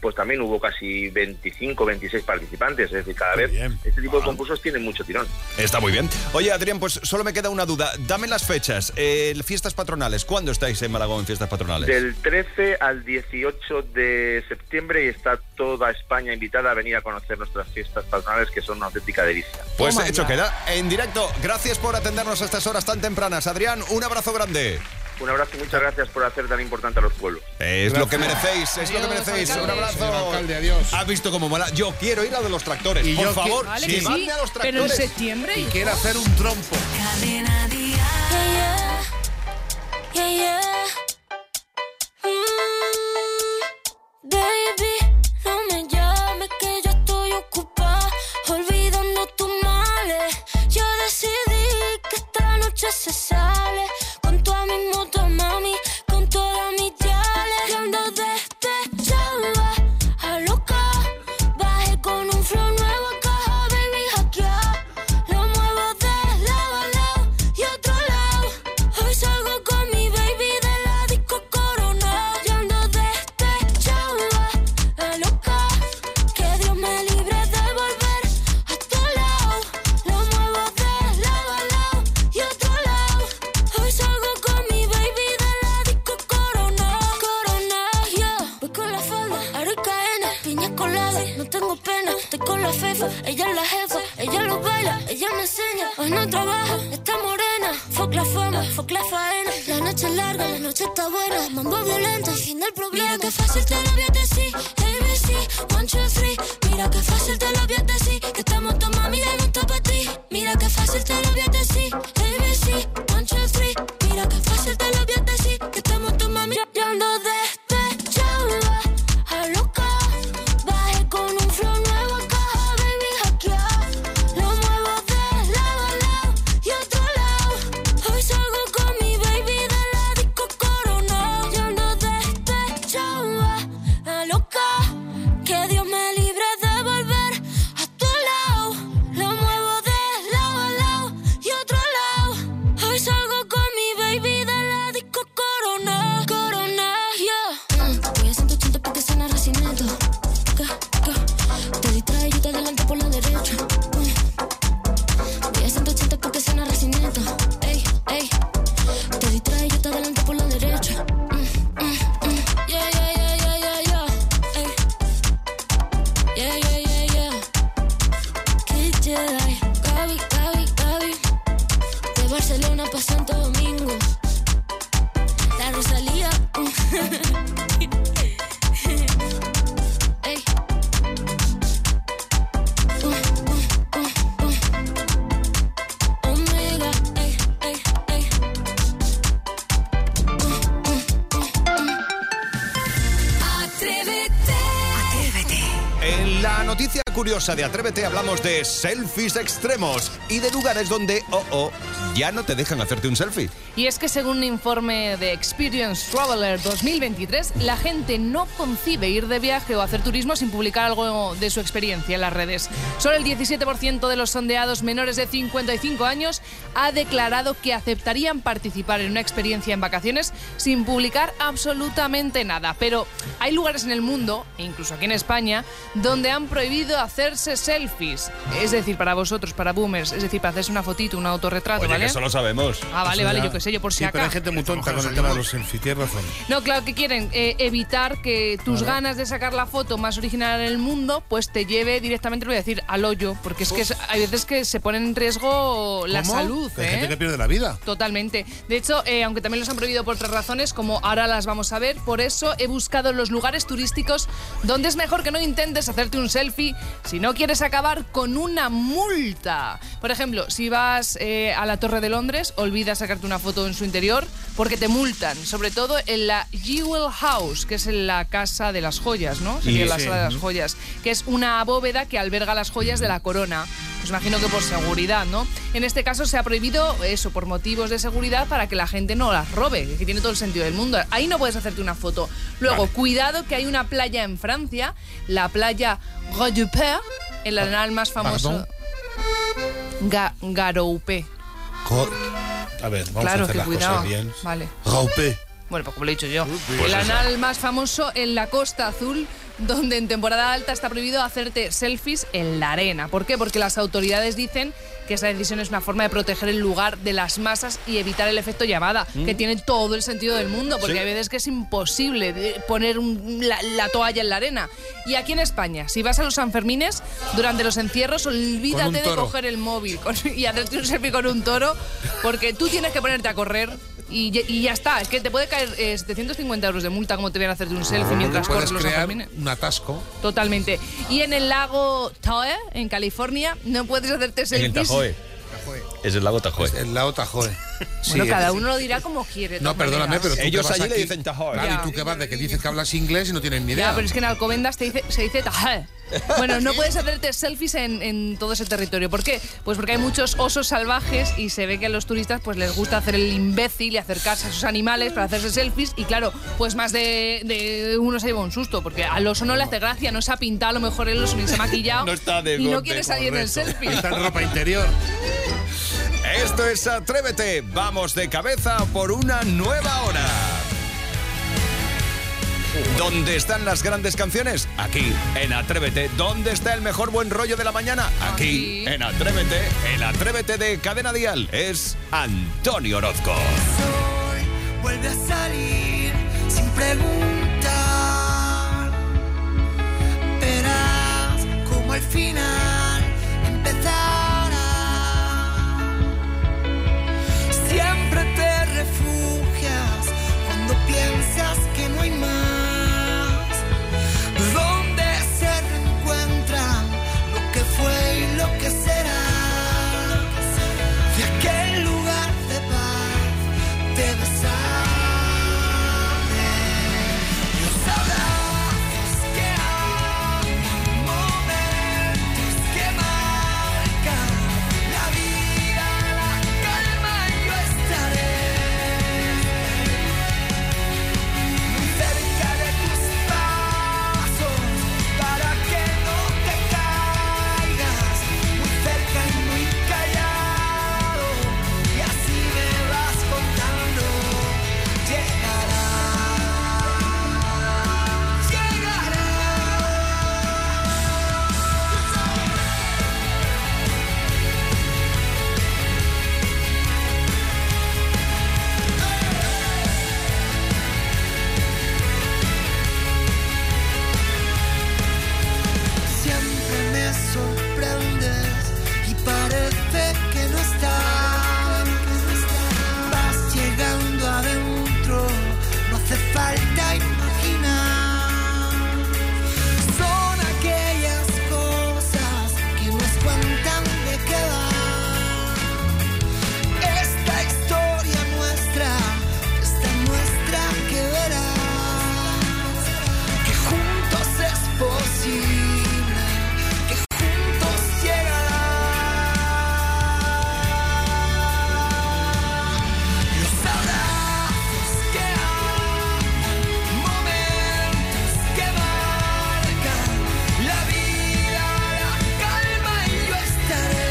pues también hubo casi 25, 26 participantes. Es decir, cada vez este tipo de concursos tienen mucho tirón. Está muy bien. Oye, Adrián, pues solo me queda una duda. Dame las fechas. Fiestas patronales. ¿Cuándo estáis en Málaga en fiestas patronales? Del 13 al 18 de septiembre y está toda España invitada a venir a conocer nuestras fiestas patronales, que son una auténtica delicia. Pues hecho queda. En directo. Gracias por atendernos a estas horas tan tempranas. Adrián, un abrazo grande. Un abrazo y muchas gracias por hacer tan importante a los pueblos. Es lo que merecéis, es lo que merecéis. Un abrazo. Alcalde, adiós. ¿Has visto cómo mola? Yo quiero ir a de los tractores. Y por yo favor, Vale, que llevadme sí, a los tractores. pero en septiembre. Y quiero hacer un trompo. Cadena Dial. Yeah, yeah. Baby, no me llames que yo estoy ocupada, olvidando tus males. Yo decidí que esta noche se sale con toda mi moto, mami, con todas mis yales. Yo ando despechada, a loca, bajé con un flow nuevo a caja, baby, hackear. Lo muevo de lado a lado y otro lado. Hoy salgo con mi baby de la disco Corona. Yo ando despechada, a loca, que Dios me libre de volver a tu lado. Lo muevo de lado a lado y otro lado. Hoy salgo con mi baby de la disco Corona. Corona, yeah. Voy con la falda, Aricaena, piña colada, no tengo pena. Estoy con la fefa, ella es la jefa, ella lo baila, ella me enseña. Hoy no trabaja, está morena. Fuck la fama, fuck la faena. La noche es larga, la noche está buena. Mambo violento, el fin del problema. Mira que fácil te lo voy a decir, ABC, 1, 2, 3. Mira que fácil te lo voy a decir, que estamos todos mami, ya no está para ti. Mira que fácil te lo voy a decir, ABC, 1, 2, 3. Mira que fácil te lo voy a decir, que estamos todos mami, ya ando despechada, a loca, bajé con un flow nuevo a caja, baby, hackear. Lo muevo de lado a lado y otro lado. Hoy salgo con mi baby de la disco Corona. Yo ando despechada, a loca, que Dios me libre de volver a tu lado. Lo muevo de lado a lado y otro lado. Hoy salgo con mi baby de la disco Corona. Corona, yeah. Voy a 180 porque suena recinito. Te distrae y te adelanto por la derecha. Voy a 180 porque suena recinito. Ey, ey. Te distrae y te adelanto por la derecha. Yeah, yeah, yeah, yeah, yeah, yeah. Ey. Yeah, yeah, yeah, yeah. Kid Jedi, Gaby, Gaby, Gaby. De Barcelona pa' Santo Domingo. La Rosalía. Ey. Omega, ey, ey, ey. Atrévete. En la noticia curiosa de Atrévete hablamos de selfies extremos y de lugares donde, ya no te dejan hacerte un selfie. Y es que según un informe de Experience Traveler 2023, la gente no concibe ir de viaje o hacer turismo sin publicar algo de su experiencia en las redes. Solo el 17% de los sondeados menores de 55 años ha declarado que aceptarían participar en una experiencia en vacaciones sin publicar absolutamente nada. Pero hay lugares en el mundo, e incluso aquí en España, donde han prohibido hacerse selfies. Es decir, para vosotros, para boomers, es decir, para hacerse una fotito, un autorretrato, Oye, ¿vale? que eso lo sabemos. Ah, vale, vale, yo qué sé, yo por si Sí, pero acá. hay gente muy tonta con el tema de los selfies, tienes razón. No, claro que quieren evitar que tus ganas de sacar la foto más original en el mundo, pues te lleve directamente, lo voy a decir, al hoyo, porque es que hay veces que se pone en riesgo la ¿Cómo? salud. Hay gente que pierde la vida. Totalmente. De hecho, aunque también los han prohibido por otras razones, como ahora las vamos a ver, por eso he buscado los lugares turísticos donde es mejor que no intentes hacerte un selfie si no quieres acabar con una multa. Por ejemplo, si vas a la Torre de Londres, olvida sacarte una foto en su interior porque te multan, sobre todo en la Jewel House, que es en la casa de las joyas, ¿no? Sería la sala de las joyas, que es una bóveda que alberga las joyas de la corona. Pues imagino que por seguridad, ¿no? En este caso se ha prohibido eso, por motivos de seguridad, para que la gente no las robe, que tiene todo el sentido del mundo. Ahí no puedes hacerte una foto. Luego, cuidado que hay una playa en Francia, la playa Garoupé, el anal más famoso. Garoupé. A ver, vamos Claro, a hacer que las cuidado. cosas bien. Vale. Gaupé. Bueno, pues como lo he dicho yo. Pues el eso. anal más famoso en la Costa Azul donde en temporada alta está prohibido hacerte selfies en la arena. ¿Por qué? Porque las autoridades dicen que esa decisión es una forma de proteger el lugar de las masas y evitar el efecto llamada, que tiene todo el sentido del mundo, porque hay veces que es imposible poner la toalla en la arena. Y aquí en España, si vas a los Sanfermines, durante los encierros, olvídate de coger el móvil y hacerte un selfie con un toro, porque tú tienes que ponerte a correr y ya está. Es que te puede caer 750 euros de multa como te vienen a hacerte un selfie mientras corres los Sanfermines. Un atasco. Totalmente. Y en el lago Tahoe, en California, no puedes hacerte selfies. En el Tahoe. Es el lago Tahoe. El lago Tahoe. Bueno, cada uno lo dirá como quiere. No, perdóname, pero tú ellos que vas allí le aquí, dicen Tahoe. Claro, y tú que vas de que dices que hablas inglés y no tienes ni idea. Ya, pero es que en Alcobendas se dice Tahoe. Bueno, no puedes hacerte selfies en todo ese territorio. ¿Por qué? Pues porque hay muchos osos salvajes y se ve que a los turistas pues les gusta hacer el imbécil y acercarse a esos animales para hacerse selfies. Y claro, pues más de uno se lleva un susto, porque al oso no le hace gracia, no se ha pintado a lo mejor el oso ni se ha maquillado y no quiere salir en el selfie. Está en ropa interior. Esto es Atrévete. Vamos de cabeza por una nueva hora. ¿Dónde están las grandes canciones? Aquí, en Atrévete. ¿Dónde está el mejor buen rollo de la mañana? Aquí, en Atrévete. El Atrévete de Cadena Dial es Antonio Orozco. Vuelve a salir sin preguntar. Verás como al final empezará. Siempre te refugias cuando piensas que no hay más. Donde se reencuentran lo que fue y lo que será. De aquel lugar de paz te besaré. Los abrazos que hay, momentos que marcan la vida, la calma, y yo estaré muy cerca de tus pasos para que no te caigas, muy cerca y muy callado, y así me vas contando. Llegará, llegará. Siempre me sorprendes y parece que no estás. Vas llegando adentro, no hace falta imaginar. Son aquellas cosas que nos cuentan de qué va esta historia nuestra, esta nuestra que verás. Que juntos es posible, que juntos llegará. Los abrazos que hay, momentos que marcan la vida, la calma, y yo estaré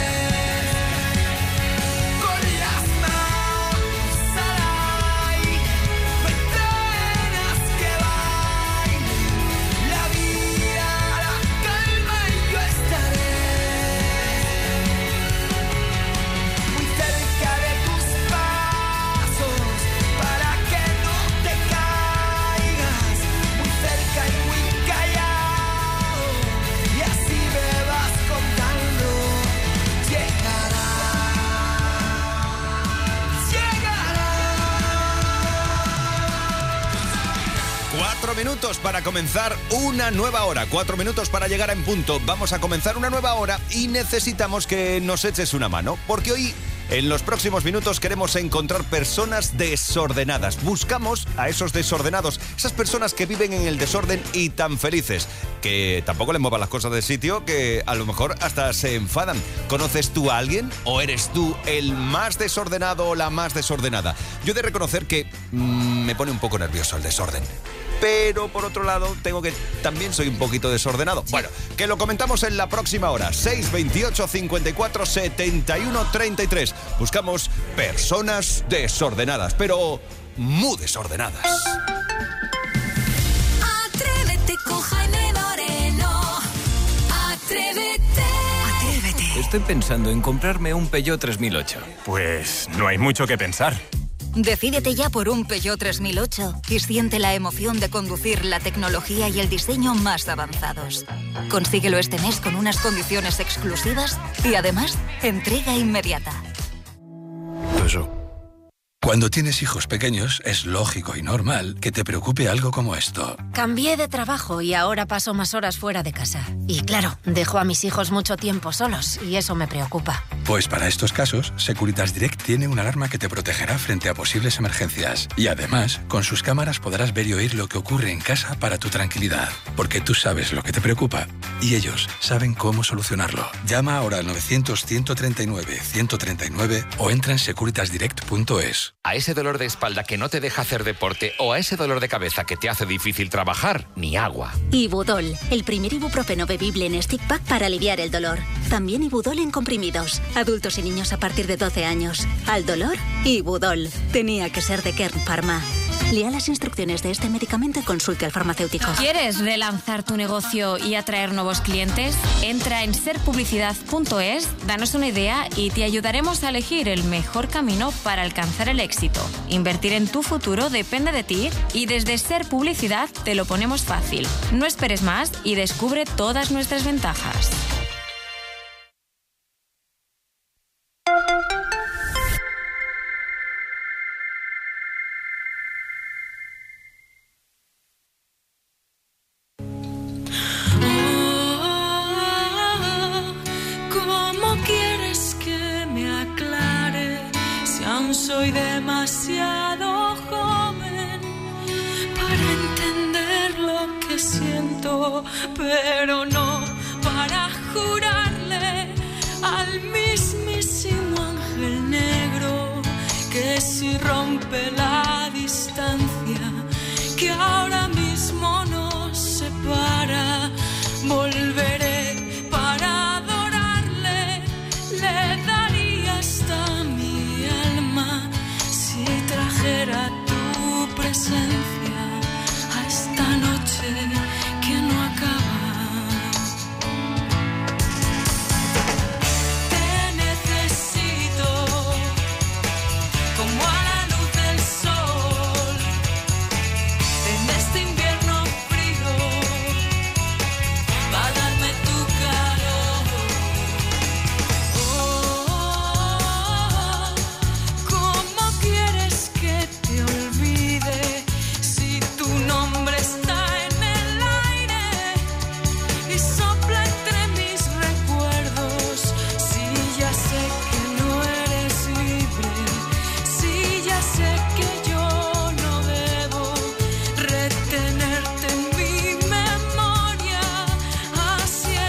con las manos al aire, ventanas que bailen la vida, la calma, y yo estaré muy cerca de tus pasos para que no te caigas, muy cerca y muy callado, y así me vas contando. Llegará, llegará. 4 minutos para comenzar una nueva hora. 4 minutos para llegar en punto. Vamos a comenzar una nueva hora y necesitamos que nos eches una mano, porque hoy, en los próximos minutos, queremos encontrar personas desordenadas. Buscamos a esos desordenados, esas personas que viven en el desorden y tan felices, que tampoco les muevan las cosas del sitio, que a lo mejor hasta se enfadan. ¿Conoces tú a alguien o eres tú el más desordenado o la más desordenada? Yo he de reconocer que me pone un poco nervioso el desorden. Pero por otro lado, también soy un poquito desordenado. Bueno, que lo comentamos en la próxima hora. 628 54 71 33. Buscamos personas desordenadas, pero muy desordenadas. Atrévete, coja estoy pensando en comprarme un Peugeot 3008. Pues no hay mucho que pensar. Decídete ya por un Peugeot 3008 y siente la emoción de conducir la tecnología y el diseño más avanzados. Consíguelo este mes con unas condiciones exclusivas y además entrega inmediata. Cuando tienes hijos pequeños, es lógico y normal que te preocupe algo como esto. Cambié de trabajo y ahora paso más horas fuera de casa. Y claro, dejo a mis hijos mucho tiempo solos y eso me preocupa. Pues para estos casos, Securitas Direct tiene una alarma que te protegerá frente a posibles emergencias. Y además, con sus cámaras podrás ver y oír lo que ocurre en casa para tu tranquilidad. Porque tú sabes lo que te preocupa y ellos saben cómo solucionarlo. Llama ahora al 900-139-139 o entra en securitasdirect.es. A ese dolor de espalda que no te deja hacer deporte o a ese dolor de cabeza que te hace difícil trabajar, ni agua. Ibudol, el primer ibuprofeno bebible en stick pack para aliviar el dolor. También Ibudol en comprimidos. Adultos y niños a partir de 12 años. Al dolor, Ibudol. Tenía que ser de Kern Pharma. Lea las instrucciones de este medicamento y consulte al farmacéutico. ¿Quieres relanzar tu negocio y atraer nuevos clientes? Entra en serpublicidad.es, danos una idea y te ayudaremos a elegir el mejor camino para alcanzar el éxito. Invertir en tu futuro depende de ti y desde Ser Publicidad te lo ponemos fácil. No esperes más y descubre todas nuestras ventajas. Soy demasiado joven para entender lo que siento, pero no para jurarle al mismísimo ángel negro que si rompe la distancia que ahora mismo nos separa, volveré para adorarle, le daría hasta mi alma si trajera tu presencia.